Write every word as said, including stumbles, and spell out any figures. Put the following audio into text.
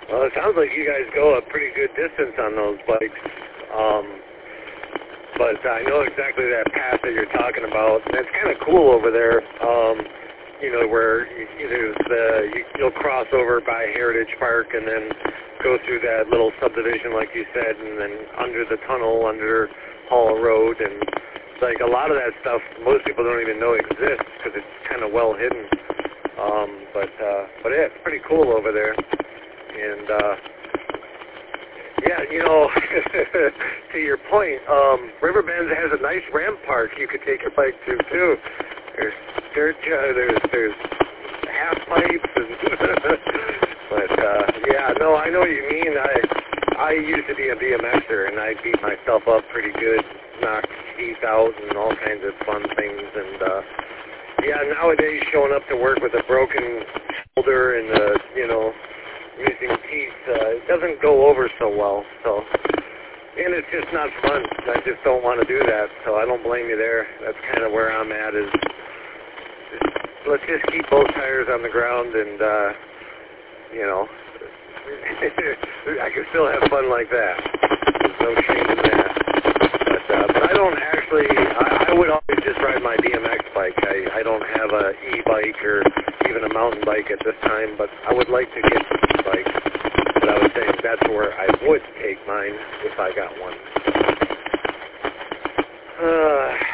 Well, it sounds like you guys go a pretty good distance on those bikes. Um, but I know exactly that path that you're talking about, and it's kind of cool over there. Um, you know, where you, there's the you, you'll cross over by Heritage Park and then go through that little subdivision, like you said, and then under the tunnel under Hall Road, and like a lot of that stuff, most people don't even know exists because it's kind of well hidden. Um, but uh, but yeah, it's pretty cool over there. And, uh, yeah, you know, to your point, um, Riverbend has a nice ramp park you could take your bike to, too. There's dirt, uh, there's, there's half pipes, and but, uh, yeah, no, I know what you mean. I, I used to be a B M Xer, and I beat myself up pretty good, knocked teeth out and all kinds of fun things, and, uh, yeah, nowadays showing up to work with a broken shoulder and, uh, you know, using teeth, uh, it doesn't go over so well, so, and it's just not fun. I just don't want to do that, so I don't blame you there. That's kind of where I'm at, is just, let's just keep both tires on the ground, and, uh, you know, I can still have fun like that. There's no shame in that. But, uh, but I don't actually, I, I would always just ride my B M X bike. I, I don't have a e-bike or even a mountain bike at this time, but I would like to get a bike. But I was saying that's where I would take mine if I got one. Uh,